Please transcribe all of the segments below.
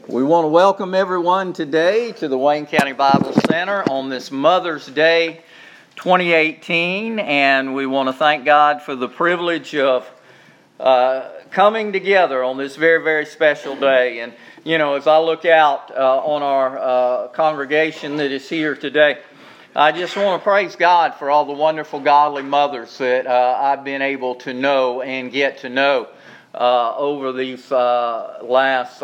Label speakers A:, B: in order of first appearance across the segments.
A: We want to welcome everyone today to the Wayne County Bible Center on this Mother's Day 2018, and we want to thank God for the privilege of coming together on this very, very special day. And, you know, as I look out on our congregation that is here today, I just want to praise God for all the wonderful godly mothers that I've been able to know and get to know over these last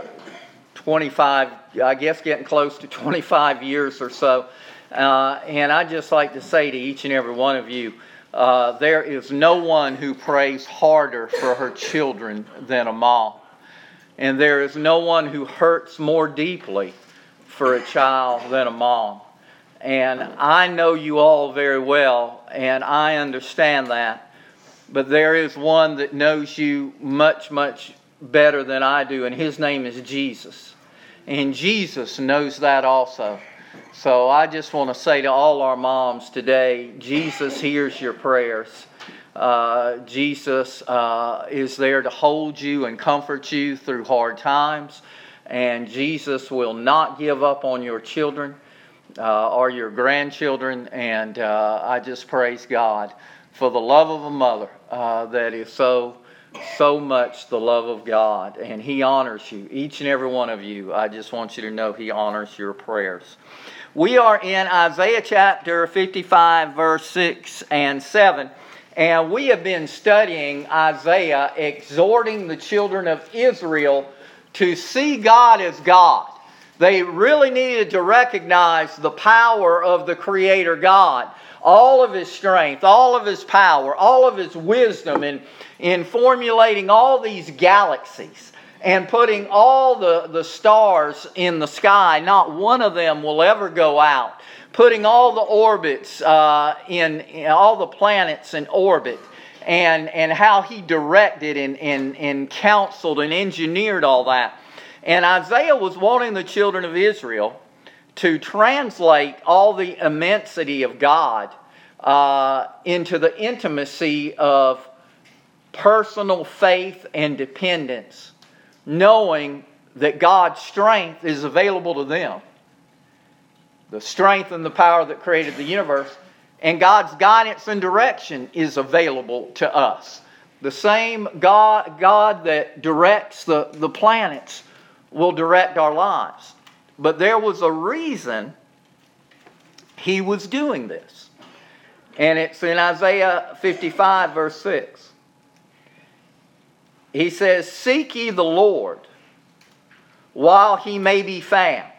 A: 25, I guess getting close to 25 years or so. And I'd just like to say to each and every one of you, there is no one who prays harder for her children than a mom. And there is no one who hurts more deeply for a child than a mom. And I know you all very well, and I understand that. But there is one that knows you much, much better than I do, and His name is Jesus. And Jesus knows that also. So I just want to say to all our moms today, Jesus hears your prayers. Jesus is there to hold you and comfort you through hard times. And Jesus will not give up on your children or your grandchildren. And I just praise God for the love of a mother that is so much the love of God, and He honors you, each and every one of you. I just want you to know He honors your prayers. We are in Isaiah chapter 55, verse 6 and 7, and we have been studying Isaiah, exhorting the children of Israel to see God as God. They really needed to recognize the power of the Creator God, all of His strength, all of His power, all of His wisdom in formulating all these galaxies and putting all the stars in the sky. Not one of them will ever go out. Putting all the orbits in all the planets in orbit, and how He directed and counseled and engineered all that. And Isaiah was wanting the children of Israel to translate all the immensity of God into the intimacy of personal faith and dependence, knowing that God's strength is available to them. The strength and the power that created the universe, and God's guidance and direction is available to us. The same God that directs the planets will direct our lives. But there was a reason He was doing this. And it's in Isaiah 55, verse 6. He says, "Seek ye the Lord while He may be found.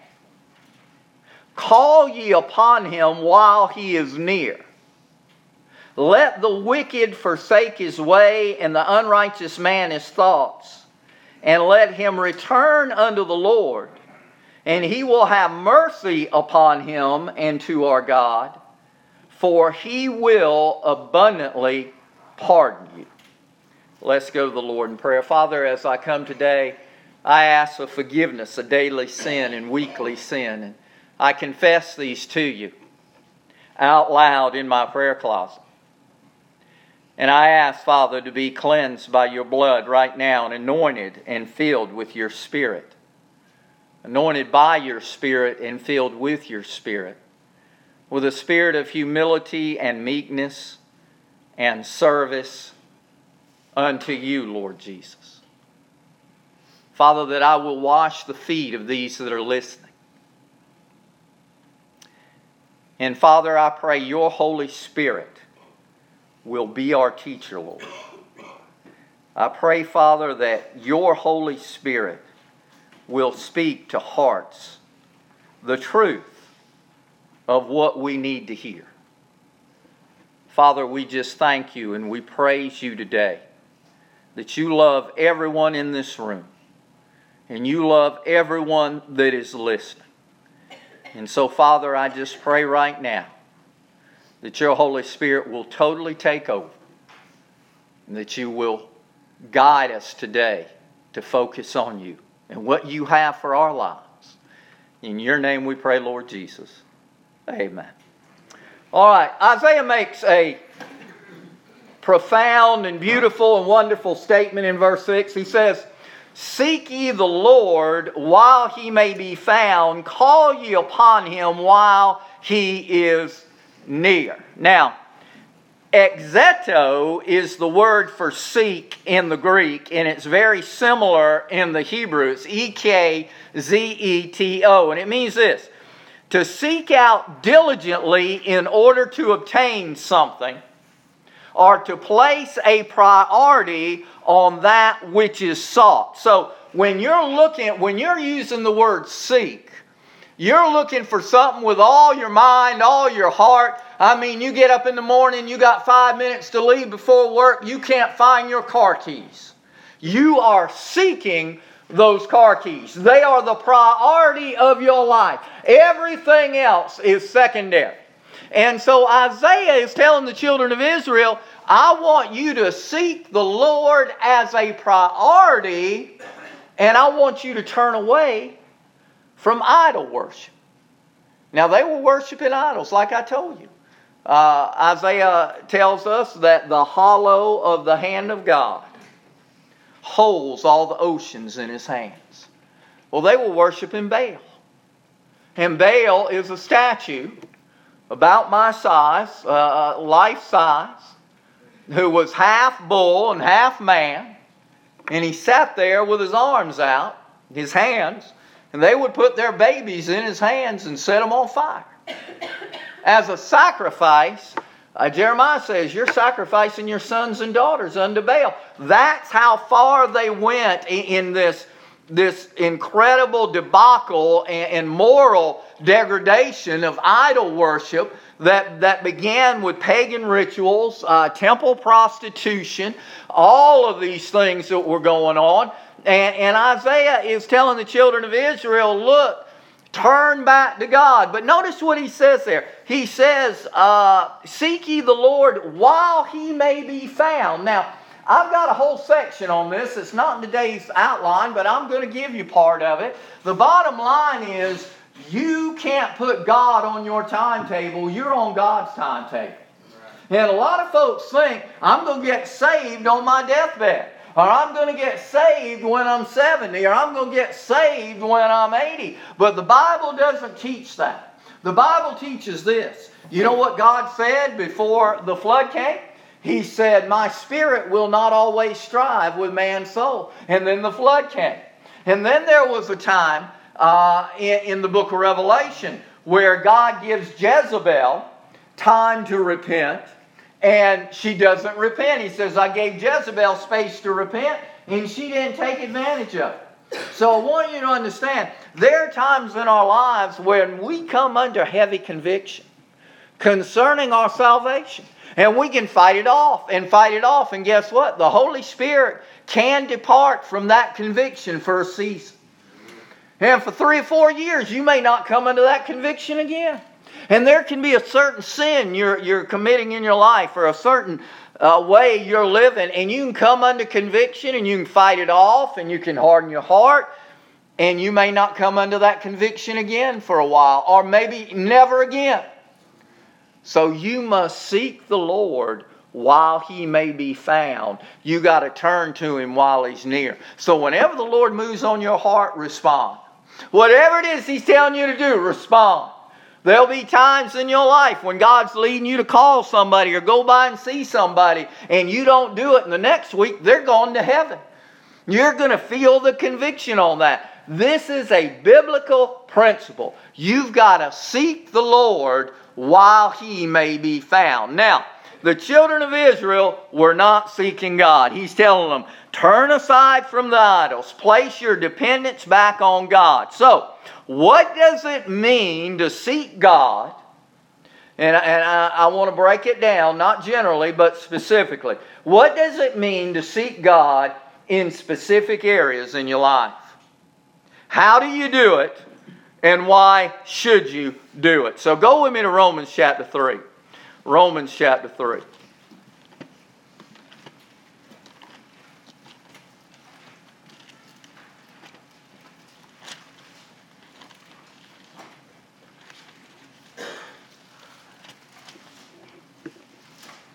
A: Call ye upon Him while He is near. Let the wicked forsake his way, and the unrighteous man his thoughts. And let him return unto the Lord, and He will have mercy upon him and to our God, for He will abundantly pardon you." Let's go to the Lord in prayer. Father, as I come today, I ask for forgiveness of daily sin and weekly sin. And I confess these to You out loud in my prayer closet. And I ask, Father, to be cleansed by Your blood right now and anointed and filled with Your Spirit. Anointed by Your Spirit and filled with Your Spirit. With a spirit of humility and meekness and service unto You, Lord Jesus. Father, that I will wash the feet of these that are listening. And Father, I pray Your Holy Spirit will be our teacher, Lord. I pray, Father, that Your Holy Spirit will speak to hearts the truth of what we need to hear. Father, we just thank You and we praise You today that You love everyone in this room, and You love everyone that is listening. And so, Father, I just pray right now that Your Holy Spirit will totally take over, and that You will guide us today to focus on You and what You have for our lives. In Your name we pray, Lord Jesus. Amen. All right, Isaiah makes a profound and beautiful and wonderful statement in verse 6. He says, Seek ye the Lord while he may be found. Call ye upon him while he is near. Now, exeto is the word for seek in the Greek, and it's very similar in the Hebrew. It's E-K-Z-E-T-O, and it means this: to seek out diligently in order to obtain something, or to place a priority on that which is sought. So when you're using the word seek, you're looking for something with all your mind, all your heart. I mean, you get up in the morning, you got 5 minutes to leave before work, you can't find your car keys. You are seeking those car keys. They are the priority of your life. Everything else is secondary. And so Isaiah is telling the children of Israel, I want you to seek the Lord as a priority, and I want you to turn away from idol worship. Now, they were worshiping idols, like I told you. Isaiah tells us that the hollow of the hand of God holds all the oceans in his hands. Well, they were worshiping Baal. And Baal is a statue about my size, life size, who was half bull and half man. And he sat there with his arms out, his hands, and they would put their babies in his hands and set them on fire. As a sacrifice, Jeremiah says, you're sacrificing your sons and daughters unto Baal. That's how far they went in this incredible debacle and moral degradation of idol worship that began with pagan rituals, temple prostitution, all of these things that were going on. And Isaiah is telling the children of Israel, look, turn back to God. But notice what he says there. He says, seek ye the Lord while he may be found. Now, I've got a whole section on this. It's not in today's outline, but I'm going to give you part of it. The bottom line is, you can't put God on your timetable. You're on God's timetable. Right. And a lot of folks think, I'm going to get saved on my deathbed. Or I'm going to get saved when I'm 70. Or I'm going to get saved when I'm 80. But the Bible doesn't teach that. The Bible teaches this. You know what God said before the flood came? He said, my spirit will not always strive with man's soul. And then the flood came. And then there was a time in the book of Revelation where God gives Jezebel time to repent, and she doesn't repent. He says, I gave Jezebel space to repent, and she didn't take advantage of it. So I want you to understand, there are times in our lives when we come under heavy conviction concerning our salvation, and we can fight it off, and guess what? The Holy Spirit can depart from that conviction for a season. And for 3 or 4 years, you may not come into that conviction again. And there can be a certain sin you're committing in your life, or a certain way you're living, and you can come under conviction, and you can fight it off, and you can harden your heart, and you may not come under that conviction again for a while, or maybe never again. So you must seek the Lord while he may be found. You got to turn to him while he's near. So whenever the Lord moves on your heart, respond. Whatever it is he's telling you to do, respond. There'll be times in your life when God's leading you to call somebody or go by and see somebody, and you don't do it, and the next week they're going to heaven. You're going to feel the conviction on that. This is a biblical principle. You've got to seek the Lord while he may be found. Now, the children of Israel were not seeking God. He's telling them, turn aside from the idols. Place your dependence back on God. So, what does it mean to seek God? And I want to break it down, not generally, but specifically. What does it mean to seek God in specific areas in your life? How do you do it? And why should you do it? So go with me to Romans chapter 3. Romans chapter 3.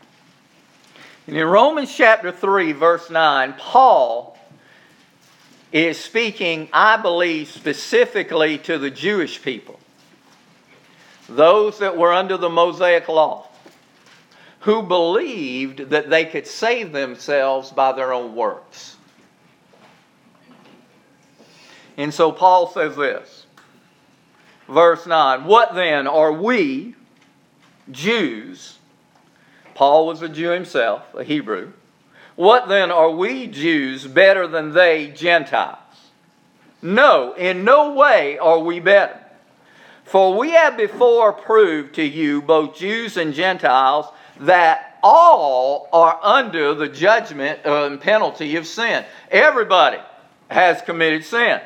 A: And in Romans chapter 3, verse 9, Paul is speaking, I believe, specifically to the Jewish people, those that were under the Mosaic law, who believed that they could save themselves by their own works. And so Paul says this, verse 9, what then are we, Jews? Paul was a Jew himself, a Hebrew. What then are we Jews better than they Gentiles? No, in no way are we better. For we have before proved to you, both Jews and Gentiles, that all are under the judgment and penalty of sin. Everybody has committed sin.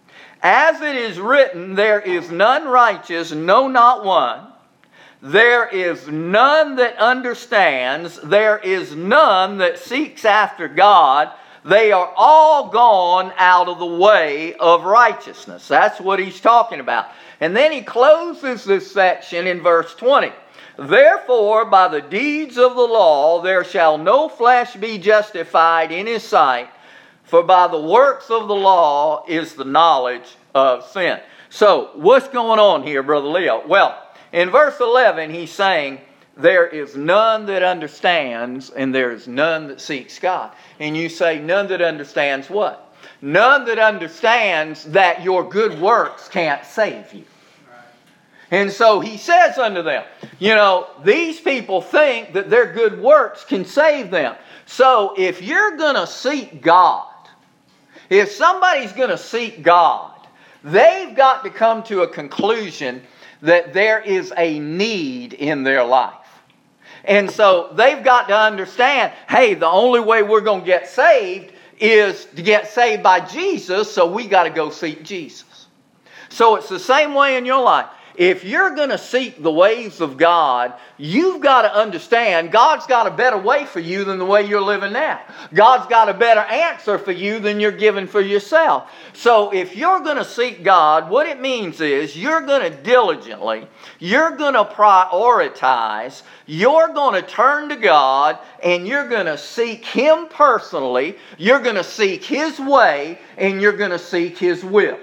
A: As it is written, there is none righteous, no, not one. There is none that understands. There is none that seeks after God. They are all gone out of the way of righteousness. That's what he's talking about. And then he closes this section in verse 20. Therefore, by the deeds of the law, there shall no flesh be justified in his sight, for by the works of the law is the knowledge of sin. So, what's going on here, Brother Leo? Well, in verse 11, he's saying, there is none that understands and there is none that seeks God. And you say, none that understands what? None that understands that your good works can't save you. And so he says unto them, these people think that their good works can save them. So if you're going to seek God, if somebody's going to seek God, they've got to come to a conclusion that there is a need in their life. And so they've got to understand, hey, the only way we're going to get saved is to get saved by Jesus, so we got to go seek Jesus. So it's the same way in your life. If you're going to seek the ways of God, you've got to understand God's got a better way for you than the way you're living now. God's got a better answer for you than you're giving for yourself. So if you're going to seek God, what it means is you're going to diligently, you're going to prioritize, you're going to turn to God, and you're going to seek Him personally, you're going to seek His way, and you're going to seek His will.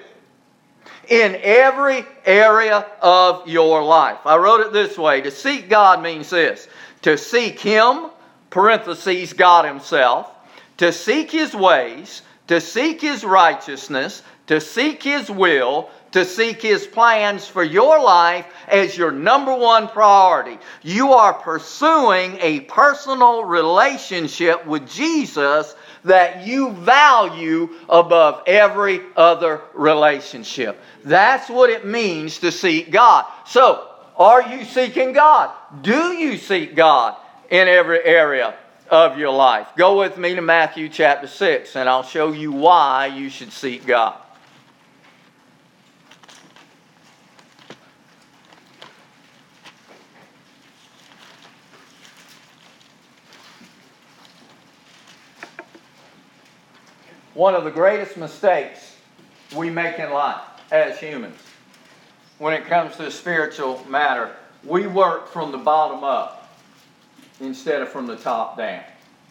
A: In every area of your life. I wrote it this way. To seek God means this. To seek Him, parentheses, God Himself. To seek His ways. To seek His righteousness. To seek His will. To seek His plans for your life as your number one priority. You are pursuing a personal relationship with Jesus that you value above every other relationship. That's what it means to seek God. So, are you seeking God? Do you seek God in every area of your life? Go with me to Matthew chapter 6 and I'll show you why you should seek God. One of the greatest mistakes we make in life as humans, when it comes to a spiritual matter, we work from the bottom up instead of from the top down.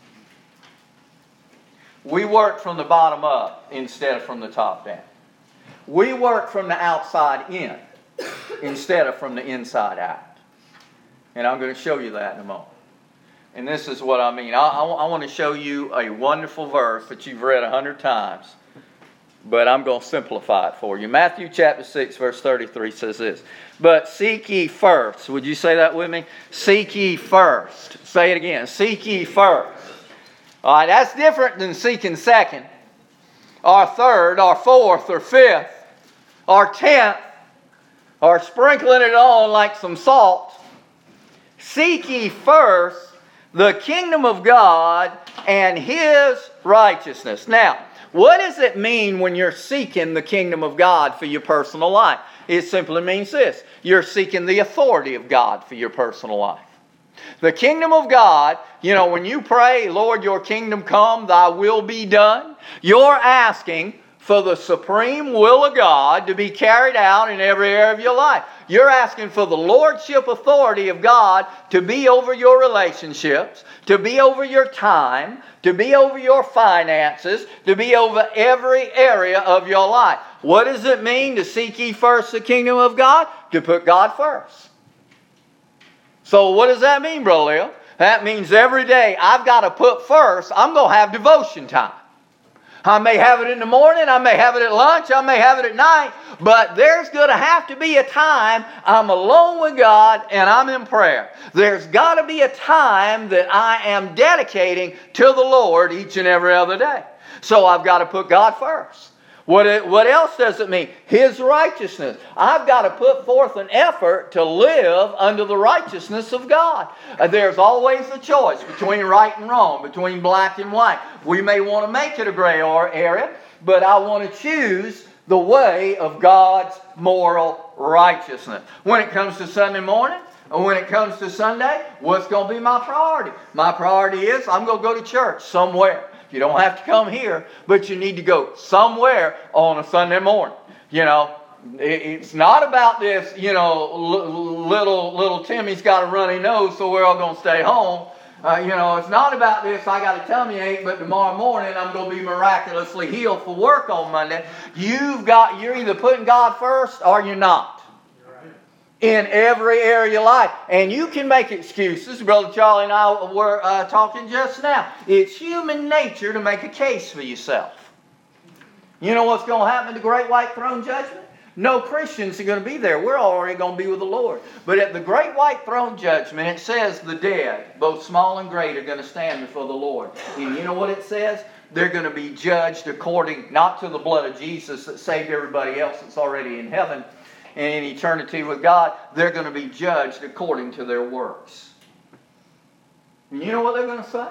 A: We work from the bottom up instead of from the top down. We work from the outside in instead of from the inside out. And I'm going to show you that in a moment. And this is what I mean. I want to show you a wonderful verse that you've read 100 times, but I'm going to simplify it for you. Matthew chapter 6, verse 33 says this. But seek ye first. Would you say that with me? Seek ye first. Say it again. Seek ye first. All right, that's different than seeking second, or third, or fourth, or fifth, or 10th, or sprinkling it on like some salt. Seek ye first the kingdom of God and His righteousness. Now, what does it mean when you're seeking the kingdom of God for your personal life? It simply means this. You're seeking the authority of God for your personal life. The kingdom of God, when you pray, Lord, your kingdom come, thy will be done, you're asking for the supreme will of God to be carried out in every area of your life. You're asking for the lordship authority of God to be over your relationships, to be over your time, to be over your finances, to be over every area of your life. What does it mean to seek ye first the kingdom of God? To put God first. So what does that mean, Brother Leo? That means every day I've got to put first, I'm going to have devotion time. I may have it in the morning, I may have it at lunch, I may have it at night, but there's going to have to be a time I'm alone with God and I'm in prayer. There's got to be a time that I am dedicating to the Lord each and every other day. So I've got to put God first. What else does it mean? His righteousness. I've got to put forth an effort to live under the righteousness of God. There's always a choice between right and wrong, between black and white. We may want to make it a gray area, but I want to choose the way of God's moral righteousness. When it comes to Sunday morning, and when it comes to Sunday, what's going to be my priority? My priority is I'm going to go to church somewhere. You don't have to come here, but you need to go somewhere on a Sunday morning. You know, it's not about this, you know, little Timmy's got a runny nose, so we're all going to stay home. It's not about this, I got a tummy ache, but tomorrow morning I'm going to be miraculously healed for work on Monday. You're either putting God first or you're not. In every area of your life. And you can make excuses. Brother Charlie and I were talking just now. It's human nature to make a case for yourself. You know what's going to happen at the Great White Throne Judgment? No Christians are going to be there. We're already going to be with the Lord. But at the Great White Throne Judgment, it says the dead, both small and great, are going to stand before the Lord. And you know what it says? They're going to be judged according not to the blood of Jesus that saved everybody else that's already in heaven, and in eternity with God, they're going to be judged according to their works. And you know what they're going to say?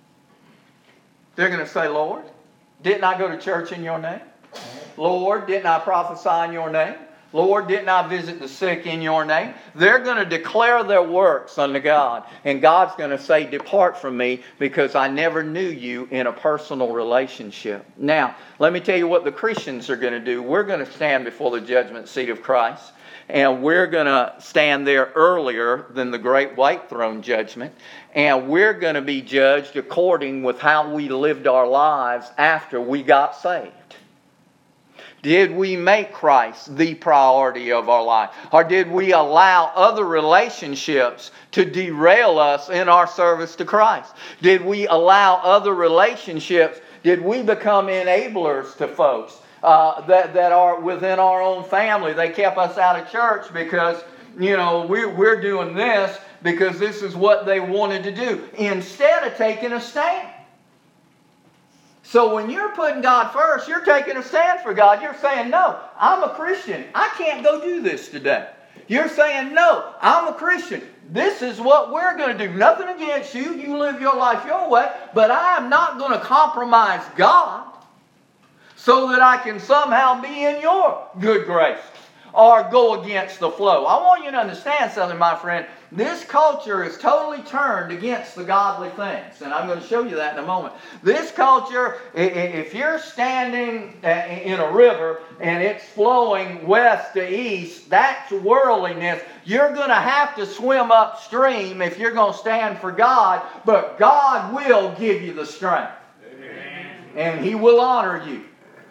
A: They're going to say, Lord, didn't I go to church in your name? Lord, didn't I prophesy in your name? Lord, didn't I visit the sick in your name? They're going to declare their works unto God. And God's going to say, depart from me, because I never knew you in a personal relationship. Now, let me tell you what the Christians are going to do. We're going to stand before the judgment seat of Christ. And we're going to stand there earlier than the Great White Throne Judgment. And we're going to be judged according with how we lived our lives after we got saved. Did we make Christ the priority of our life? Or did we allow other relationships to derail us in our service to Christ? Did we allow other relationships? Did we become enablers to folks that are within our own family? They kept us out of church because, we're doing this because this is what they wanted to do, instead of taking a stand. So when you're putting God first, you're taking a stand for God. You're saying, no, I'm a Christian. I can't go do this today. You're saying, no, I'm a Christian. This is what we're going to do. Nothing against you. You live your life your way. But I am not going to compromise God so that I can somehow be in your good grace or go against the flow. I want you to understand something, my friend. This culture is totally turned against the godly things. And I'm going to show you that in a moment. This culture, if you're standing in a river and it's flowing west to east, that's worldliness. You're going to have to swim upstream if you're going to stand for God. But God will give you the strength. Amen. And He will honor you.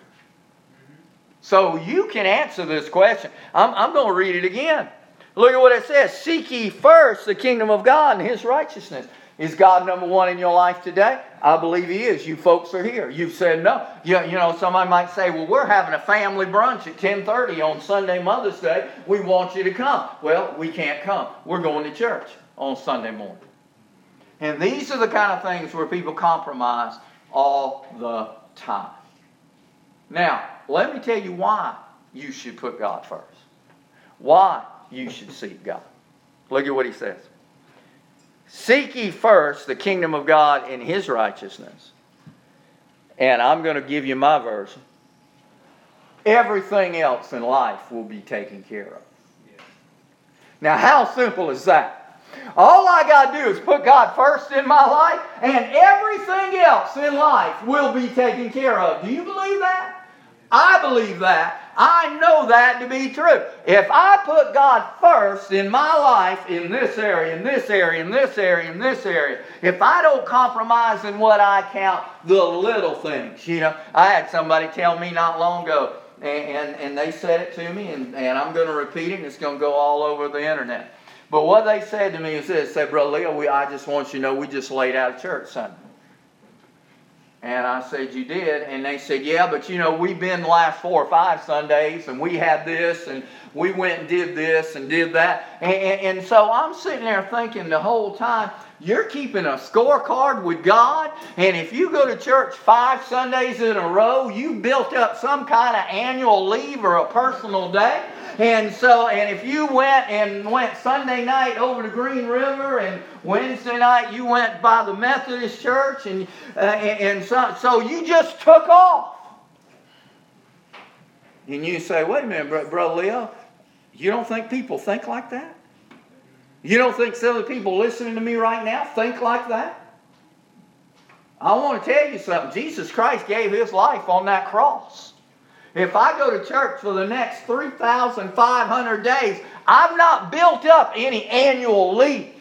A: So you can answer this question. I'm going to read it again. Look at what it says. Seek ye first the kingdom of God and His righteousness. Is God number one in your life today? I believe He is. You folks are here. You've said no. Somebody might say, well, we're having a family brunch at 10:30 on Sunday, Mother's Day. We want you to come. Well, we can't come. We're going to church on Sunday morning. And these are the kind of things where people compromise all the time. Now, let me tell you why you should put God first. Why you should seek God. Look at what He says. Seek ye first the kingdom of God and His righteousness. And I'm going to give you my version. Everything else in life will be taken care of. Now, how simple is that? All I got to do is put God first in my life, and everything else in life will be taken care of. Do you believe that? I believe that. I know that to be true. If I put God first in my life, in this area, in this area, in this area, in this area, if I don't compromise in what I count the little things, I had somebody tell me not long ago, and they said it to me, and I'm going to repeat it, and it's going to go all over the internet. But what they said to me is this: they said, Brother Leo, I just want you to know we just laid out of church Sunday. And I said, you did? And they said, yeah, but we've been the last 4 or 5 Sundays, and we had this, and we went and did this and did that. And so I'm sitting there thinking the whole time, you're keeping a scorecard with God, and if you go to church 5 Sundays in a row, you built up some kind of annual leave or a personal day. And if you went Sunday night over to Green River, and Wednesday night you went by the Methodist church, and so you just took off. And you say, wait a minute, Brother Leo, you don't think people think like that? You don't think some of the people listening to me right now think like that? I want to tell you something. Jesus Christ gave His life on that cross. If I go to church for the next 3,500 days, I've not built up any annual leave.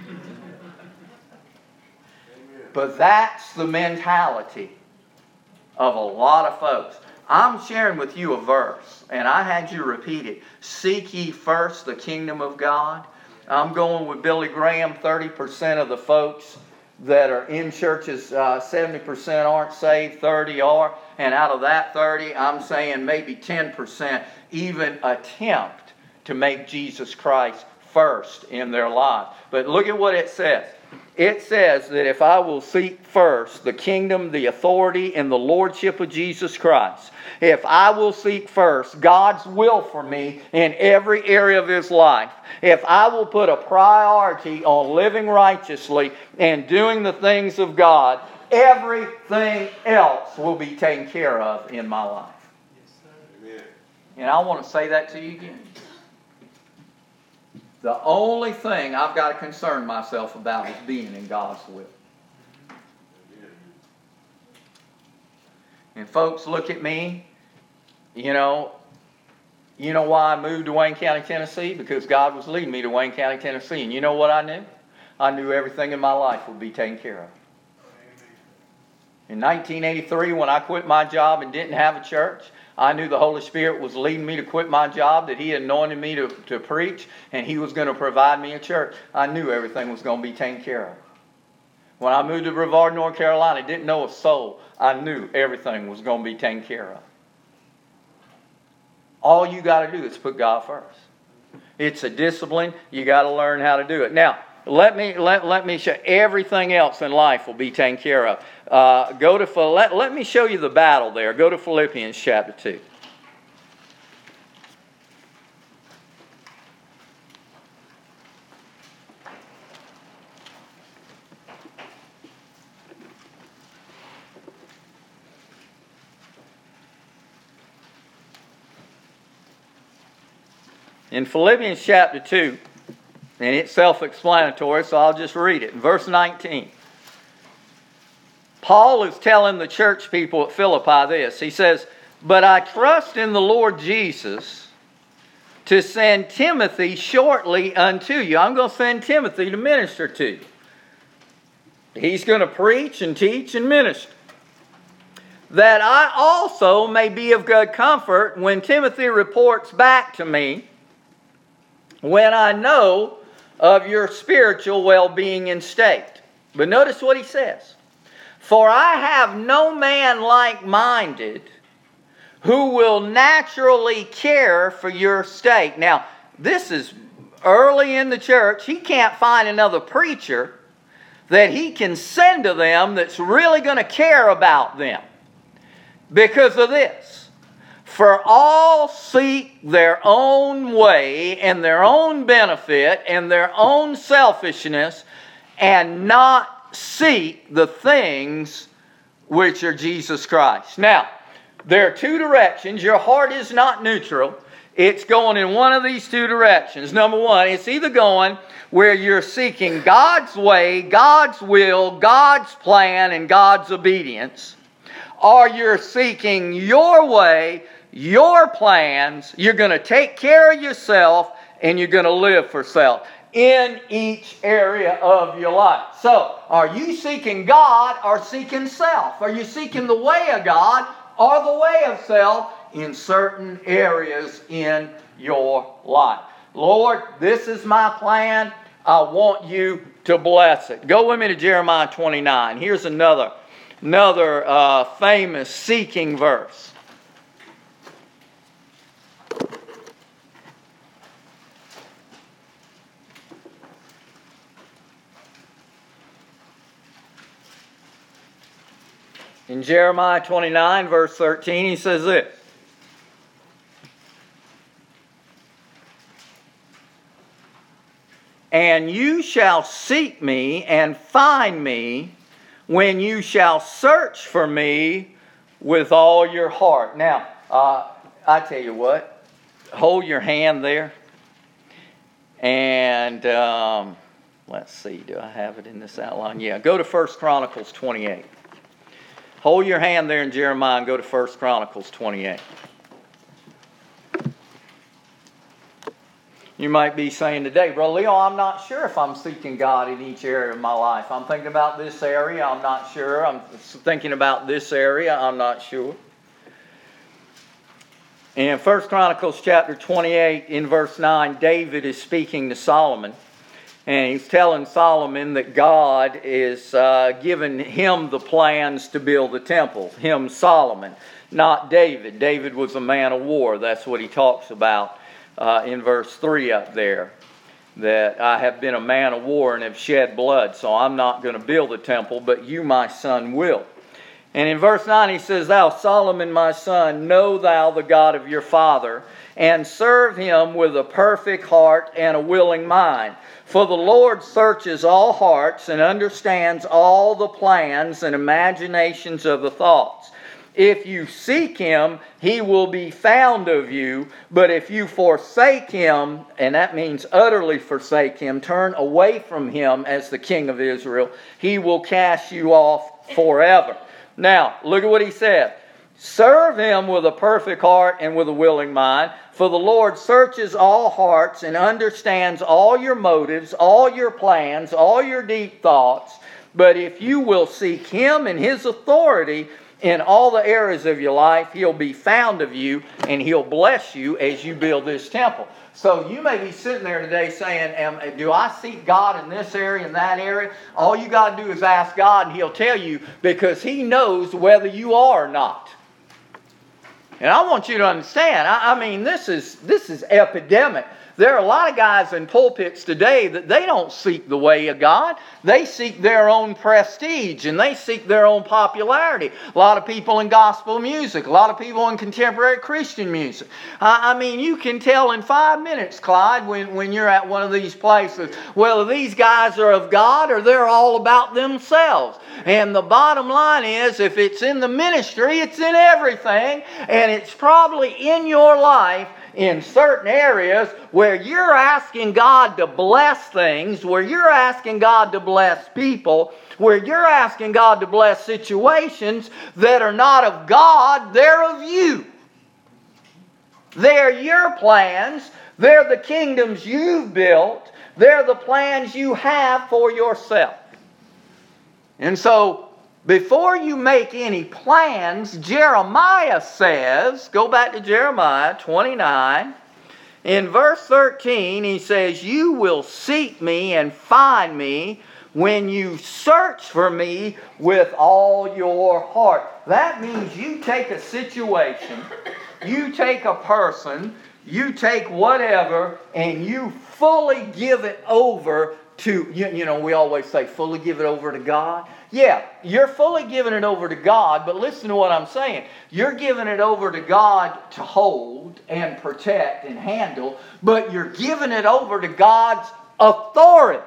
A: But that's the mentality of a lot of folks. I'm sharing with you a verse, and I had you repeat it. Seek ye first the kingdom of God. I'm going with Billy Graham. 30% of the folks that are in churches, 70% aren't saved, 30 are. And out of that 30, I'm saying maybe 10% even attempt to make Jesus Christ first in their life. But look at what it says. It says that if I will seek first the kingdom, the authority, and the lordship of Jesus Christ, if I will seek first God's will for me in every area of His life, if I will put a priority on living righteously and doing the things of God, everything else will be taken care of in my life. Yes, and I want to say that to you again. The only thing I've got to concern myself about is being in God's will. And folks, look at me. You know why I moved to Wayne County, Tennessee? Because God was leading me to Wayne County, Tennessee. And you know what I knew? I knew everything in my life would be taken care of. In 1983, when I quit my job and didn't have a church, I knew the Holy Spirit was leading me to quit my job, that He had anointed me to preach, and He was going to provide me a church. I knew everything was going to be taken care of. When I moved to Brevard, North Carolina, didn't know a soul. I knew everything was going to be taken care of. All you got to do is put God first. It's a discipline. You got to learn how to do it. Now, let me show everything else in life will be taken care of. Let me show you the battle there. Go to Philippians chapter 2. In Philippians chapter 2, and it's self-explanatory, so I'll just read it. In verse 19, Paul is telling the church people at Philippi this. He says, "But I trust in the Lord Jesus to send Timothy shortly unto you." I'm going to send Timothy to minister to you. He's going to preach and teach and minister. "That I also may be of good comfort when Timothy reports back to me, when I know of your spiritual well-being and state." But notice what he says. "For I have no man like-minded who will naturally care for your state." Now, this is early in the church. He can't find another preacher that he can send to them that's really going to care about them. Because of this. "For all seek their own way and their own benefit and their own selfishness, and not seek the things which are Jesus Christ." Now, there are two directions. Your heart is not neutral. It's going in one of these two directions. Number one, it's either going where you're seeking God's way, God's will, God's plan, and God's obedience. or you're seeking your way, your plans. You're going to take care of yourself and you're going to live for self in each area of your life. So, are you seeking God or seeking self? Are you seeking the way of God or the way of self in certain areas in your life? Lord, this is my plan. I want you to bless it. Go with me to Jeremiah 29. Here's another famous seeking verse. In Jeremiah 29, verse 13, he says this. And you shall seek me and find me when you shall search for me with all your heart. Now, I tell you what, hold your hand there. And let's see, do I have it in this outline? Yeah, go to 1 Chronicles 28. Hold your hand there in Jeremiah and go to 1 Chronicles 28. You might be saying today, Brother Leo, I'm not sure if I'm seeking God in each area of my life. I'm thinking about this area, I'm not sure. I'm thinking about this area, I'm not sure. In 1 Chronicles chapter 28, in verse 9, David is speaking to Solomon. And he's telling Solomon that God is giving him the plans to build the temple. Him, Solomon, not David. David was a man of war. That's what he talks about in verse 3 up there. That I have been a man of war and have shed blood, so I'm not going to build a temple, but you, my son, will. And in verse 9 he says, Thou, Solomon, my son, know thou the God of your father, and serve him with a perfect heart and a willing mind. For the Lord searches all hearts and understands all the plans and imaginations of the thoughts. If you seek him, he will be found of you. But if you forsake him, and that means utterly forsake him, turn away from him as the King of Israel, he will cast you off forever. Now, look at what he said. Serve him with a perfect heart and with a willing mind. For the Lord searches all hearts and understands all your motives, all your plans, all your deep thoughts. But if you will seek him and his authority in all the areas of your life, he'll be found of you and he'll bless you as you build this temple. So you may be sitting there today saying, do I seek God in this area and that area? All you got to do is ask God and he'll tell you, because he knows whether you are or not. And I want you to understand, I mean, this is epidemic. There are a lot of guys in pulpits today that they don't seek the way of God. They seek their own prestige and they seek their own popularity. A lot of people in gospel music, a lot of people in contemporary Christian music. I mean, you can tell in 5 minutes, Clyde, when you're at one of these places, whether these guys are of God or they're all about themselves. And the bottom line is, if it's in the ministry, it's in everything, and it's probably in your life in certain areas where you're asking God to bless things, where you're asking God to bless people, where you're asking God to bless situations that are not of God, they're of you. They're your plans. They're the kingdoms you've built. They're the plans you have for yourself. And so, before you make any plans, Jeremiah says, go back to Jeremiah 29, in verse 13, he says, You will seek me and find me when you search for me with all your heart. That means you take a situation, you take a person, you take whatever, and you fully give it over to, you know, we always say, fully give it over to God. Yeah, you're fully giving it over to God, but listen to what I'm saying. You're giving it over to God to hold and protect and handle, but you're giving it over to God's authority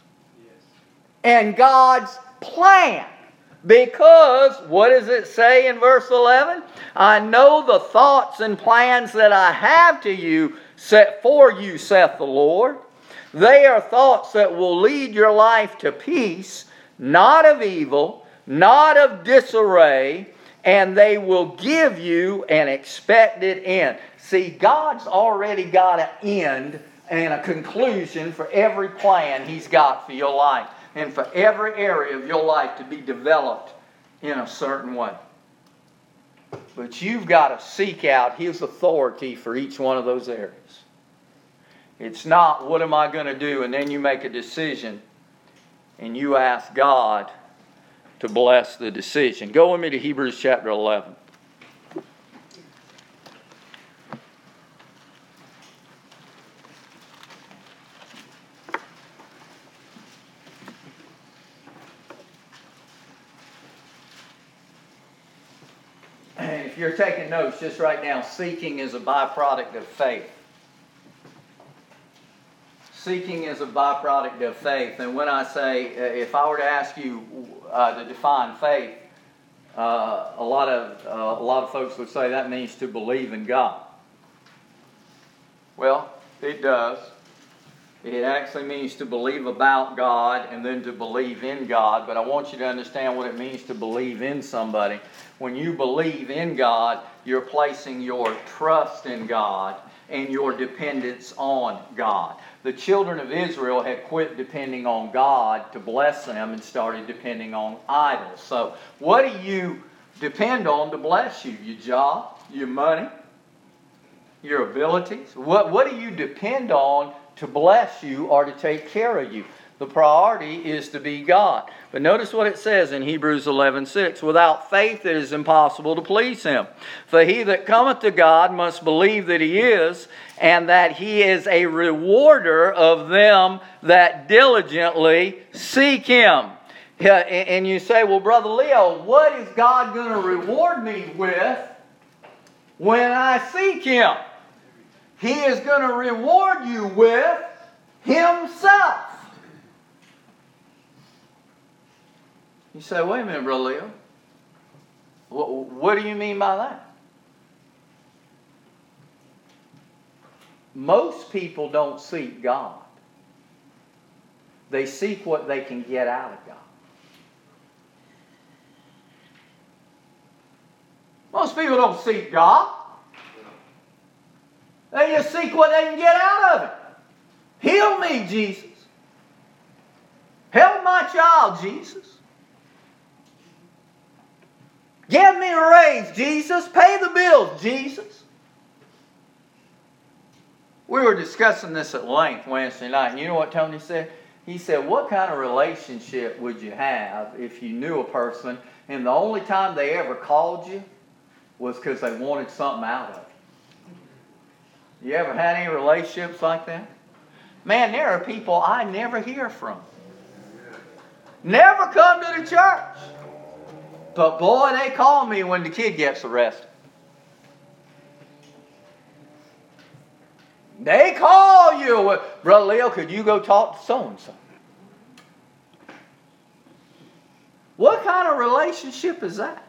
A: and God's plan. Because, what does it say in verse 11? I know the thoughts and plans that I have to you, set for you, saith the Lord. They are thoughts that will lead your life to peace, not of evil, not of disarray, and they will give you an expected end. See, God's already got an end and a conclusion for every plan He's got for your life, and for every area of your life to be developed in a certain way. But you've got to seek out His authority for each one of those areas. It's not, what am I going to do? And then you make a decision and you ask God to bless the decision. Go with me to Hebrews chapter 11. And if you're taking notes, just write down, seeking is a byproduct of faith. Seeking is a byproduct of faith. And when I say, if I were to ask you to define faith, a lot of folks would say that means to believe in God. Well, it does. It actually means to believe about God and then to believe in God. But I want you to understand what it means to believe in somebody. When you believe in God, you're placing your trust in God and your dependence on God. The children of Israel had quit depending on God to bless them and started depending on idols. So what do you depend on to bless you? Your job, your money, your abilities? What do you depend on to bless you or to take care of you? The priority is to be God. But notice what it says in Hebrews 11:6. Without faith it is impossible to please Him. For he that cometh to God must believe that He is, and that He is a rewarder of them that diligently seek Him. Yeah, and you say, well, Brother Leo, what is God going to reward me with when I seek Him? He is going to reward you with Himself. You say, wait a minute, Brother Leo. What do you mean by that? Most people don't seek God. They seek what they can get out of God. Most people don't seek God. They just seek what they can get out of it. Heal me, Jesus. Help my child, Jesus. Give me a raise, Jesus. Pay the bills, Jesus. We were discussing this at length Wednesday night, and you know what Tony said? He said, what kind of relationship would you have if you knew a person and the only time they ever called you was because they wanted something out of you? You ever had any relationships like that? Man, there are people I never hear from. Never come to the church. But boy, they call me when the kid gets arrested. They call you. Brother Leo, could you go talk to so-and-so? What kind of relationship is that?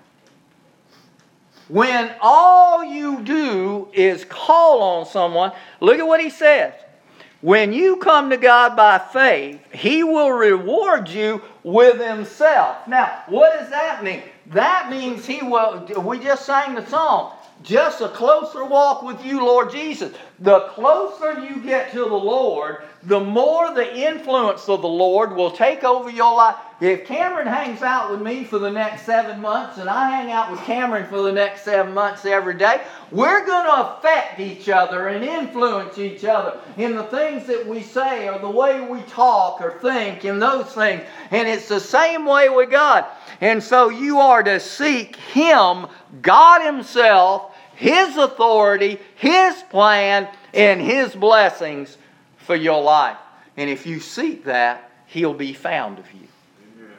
A: When all you do is call on someone, look at what he says. When you come to God by faith, He will reward you with Himself. Now, what does that mean? That means He will, we just sang the song, just a closer walk with you, Lord Jesus. The closer you get to the Lord, the more the influence of the Lord will take over your life. If Cameron hangs out with me for the next 7 months and I hang out with Cameron for the next 7 months every day, we're going to affect each other and influence each other in the things that we say or the way we talk or think and those things. And it's the same way with God. And so you are to seek Him, God Himself, His authority, His plan, and His blessings for your life. And if you seek that, He'll be found of you. Amen.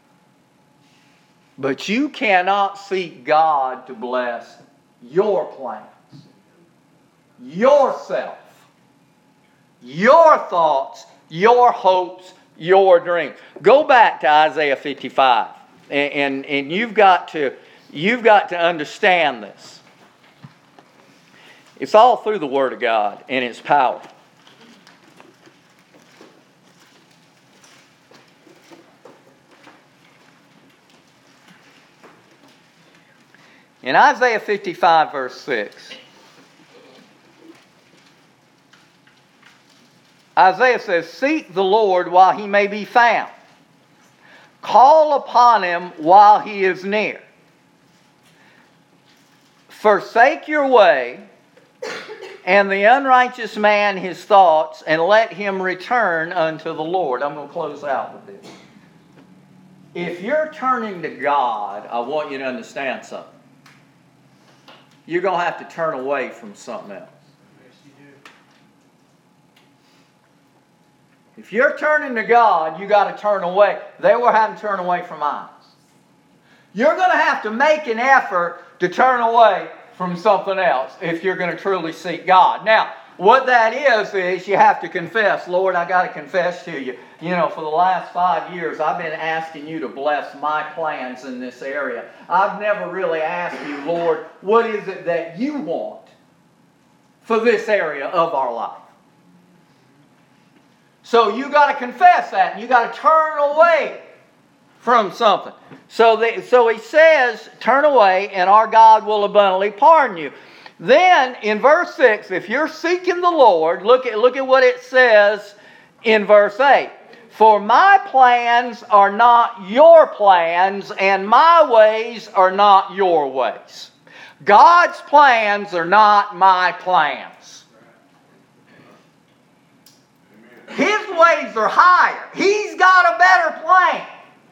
A: But you cannot seek God to bless your plans, yourself, your thoughts, your hopes, your dreams. Go back to Isaiah 55. And you've got to understand this. It's all through the Word of God, and it's powerful. In Isaiah 55, verse 6, Isaiah says, "Seek the Lord while he may be found. Call upon him while he is near. Forsake your way, and the unrighteous man his thoughts, and let him return unto the Lord." I'm going to close out with this. If you're turning to God, I want you to understand something. You're going to have to turn away from something else.
B: Yes, you do.
A: If you're turning to God, you got to turn away. They were having to turn away from idols. You're going to have to make an effort to turn away from something else if you're going to truly seek God. Now, what that is you have to confess. Lord, I got to confess to you. You know, for the last 5 years, I've been asking you to bless my plans in this area. I've never really asked you, Lord, what is it that you want for this area of our life? So you got to confess that, and you got to turn away from something. So he says, turn away, and our God will abundantly pardon you. Then, in verse 6, if you're seeking the Lord, look at what it says in verse 8. "For my plans are not your plans, and my ways are not your ways." God's plans are not my plans. His ways are higher. He's got a better plan.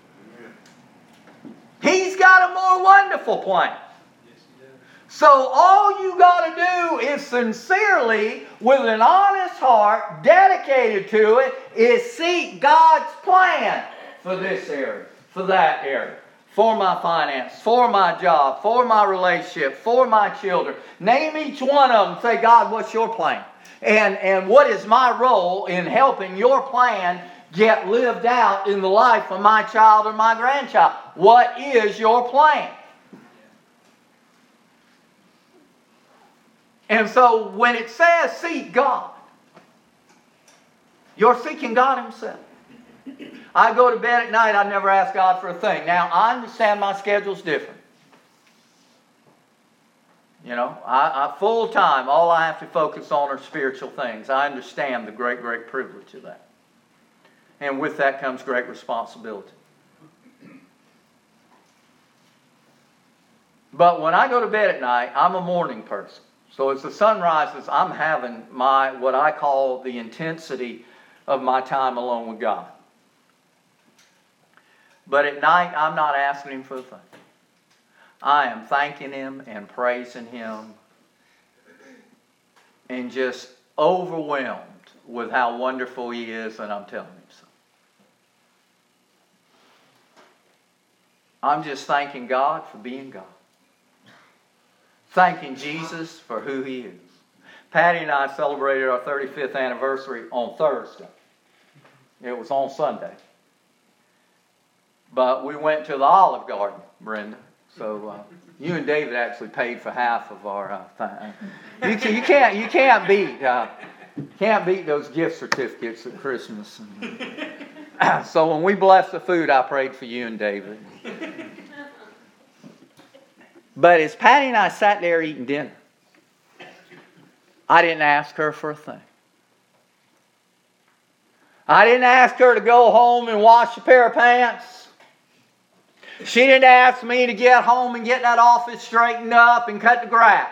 A: He's got a more wonderful plan. So all you got to do is sincerely, with an honest heart, dedicated to it, is seek God's plan for this area, for that area, for my finance, for my job, for my relationship, for my children. Name each one of them. Say, God, what's your plan? And what is my role in helping your plan get lived out in the life of my child or my grandchild? What is your plan? And so when it says seek God, you're seeking God Himself. I go to bed at night, I never ask God for a thing. Now, I understand my schedule's different. You know, I full time, all I have to focus on are spiritual things. I understand the great, great privilege of that. And with that comes great responsibility. But when I go to bed at night, I'm a morning person. So as the sun rises, I'm having what I call the intensity of my time alone with God. But at night, I'm not asking Him for a thing. I am thanking Him and praising Him and just overwhelmed with how wonderful He is, and I'm telling Him so. I'm just thanking God for being God. Thanking Jesus for who He is. Patty and I celebrated our 35th anniversary on Thursday. It was on Sunday. But we went to the Olive Garden, Brenda. So you and David actually paid for half of our thing. You can't beat those gift certificates at Christmas. So when we blessed the food, I prayed for you and David. But as Patty and I sat there eating dinner, I didn't ask her for a thing. I didn't ask her to go home and wash a pair of pants. She didn't ask me to get home and get that office straightened up and cut the grass.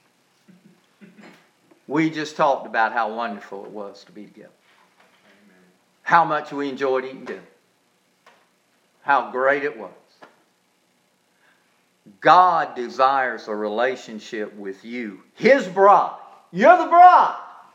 A: We just talked about how wonderful it was to be together. How much we enjoyed eating dinner. How great it was. God desires a relationship with you, His bride. You're the bride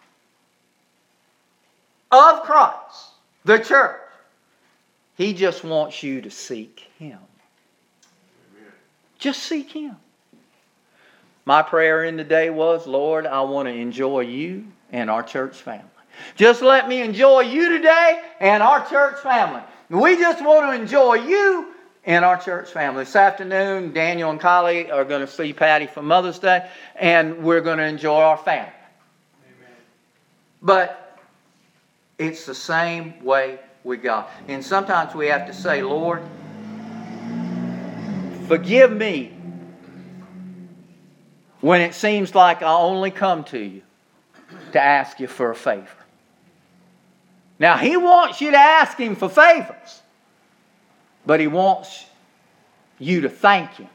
A: of Christ, the church. He just wants you to seek Him. Amen. Just seek Him. My prayer in the day was, Lord, I want to enjoy you and our church family. Just let me enjoy you today and our church family. We just want to enjoy you and our church family. This afternoon, Daniel and Kylie are going to see Patty for Mother's Day, and we're going to enjoy our family. Amen. But it's the same way with God. And sometimes we have to say, Lord, forgive me when it seems like I only come to you to ask you for a favor. Now, He wants you to ask Him for favors, but He wants you to thank Him,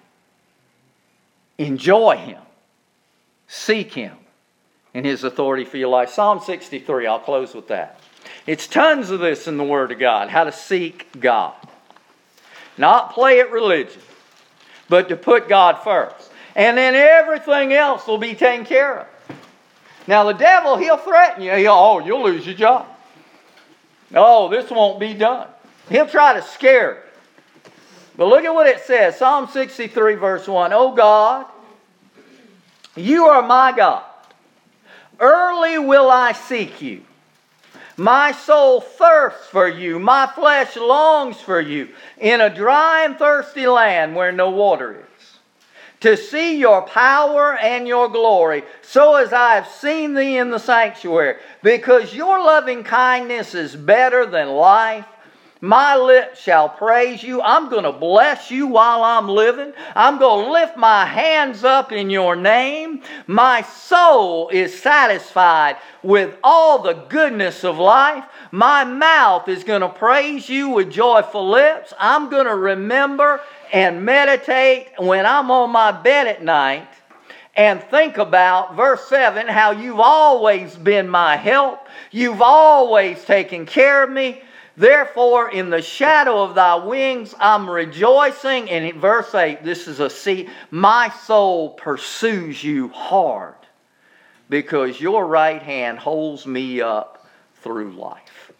A: enjoy Him, seek Him and His authority for your life. Psalm 63, I'll close with that. It's tons of this in the Word of God, how to seek God. Not play at religion, but to put God first. And then everything else will be taken care of. Now the devil, he'll threaten you. You'll lose your job. Oh, this won't be done. He'll try to scare you. But look at what it says. Psalm 63 verse 1. Oh God, you are my God. Early will I seek you. My soul thirsts for you. My flesh longs for you in a dry and thirsty land where no water is. To see your power and your glory, so as I have seen thee in the sanctuary. Because your loving kindness is better than life. My lips shall praise you. I'm going to bless you while I'm living. I'm going to lift my hands up in your name. My soul is satisfied with all the goodness of life. My mouth is going to praise you with joyful lips. I'm going to remember and meditate when I'm on my bed at night and think about, verse 7, how you've always been my help. You've always taken care of me. Therefore, in the shadow of thy wings, I'm rejoicing. And in verse 8, this is a seed. My soul pursues you hard because your right hand holds me up through life.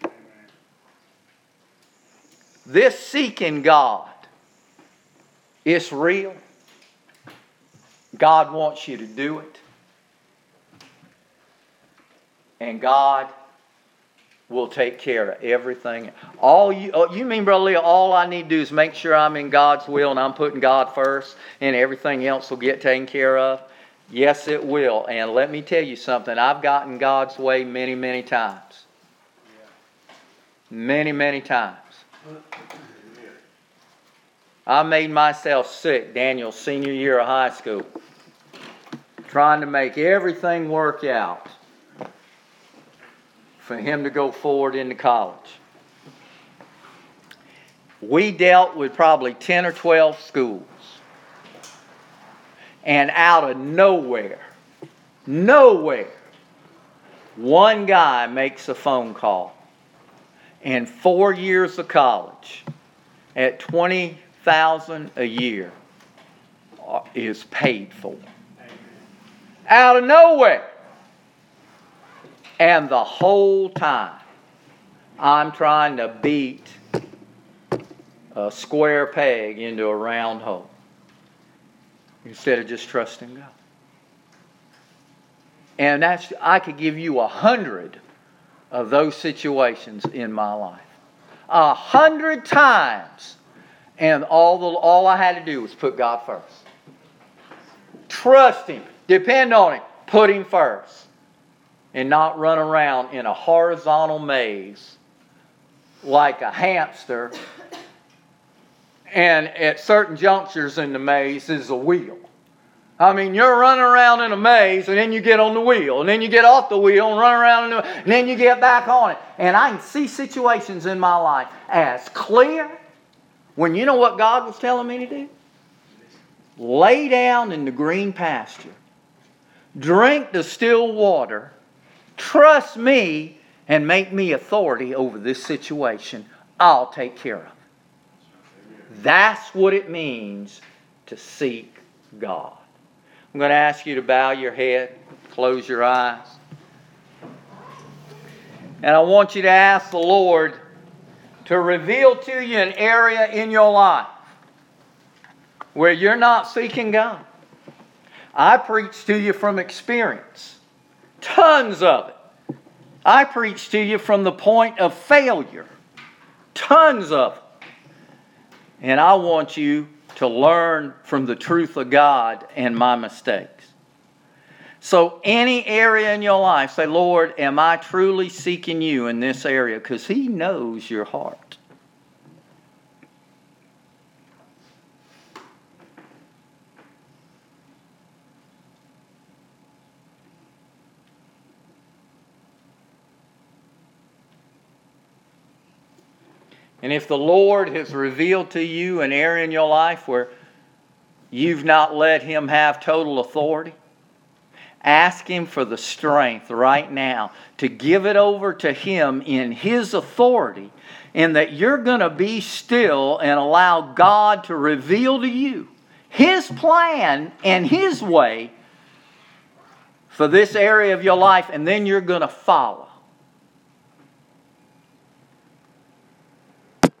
A: This seeking God, it's real. God wants you to do it. And God will take care of everything. You mean, Brother Leo, all I need to do is make sure I'm in God's will and I'm putting God first and everything else will get taken care of? Yes, it will. And let me tell you something. I've gotten God's way many, many times. Many, many times. I made myself sick Daniel's senior year of high school, trying to make everything work out for him to go forward into college. We dealt with probably 10 or 12 schools. And out of nowhere, one guy makes a phone call. And 4 years of college at $20,000 a year is paid for. Out of nowhere. And the whole time, I'm trying to beat a square peg into a round hole instead of just trusting God. And I could give you 100 of those situations in my life. 100 times. And all I had to do was put God first. Trust Him. Depend on Him. Put Him first. And not run around in a horizontal maze like a hamster. And at certain junctures in the maze is a wheel. I mean, you're running around in a maze and then you get on the wheel. And then you get off the wheel and run around and then you get back on it. And I can see situations in my life as clear when you know what God was telling me to do? Lay down in the green pasture. Drink the still water. Trust me and make me authority over this situation. I'll take care of it. That's what it means to seek God. I'm going to ask you to bow your head, close your eyes. And I want you to ask the Lord to reveal to you an area in your life where you're not seeking God. I preach to you from experience. Tons of it. I preach to you from the point of failure. Tons of it. And I want you to learn from the truth of God and my mistakes. So any area in your life, say, Lord, am I truly seeking you in this area? Because He knows your heart. And if the Lord has revealed to you an area in your life where you've not let Him have total authority, ask Him for the strength right now to give it over to Him in His authority, and that you're going to be still and allow God to reveal to you His plan and His way for this area of your life, and then you're going to follow.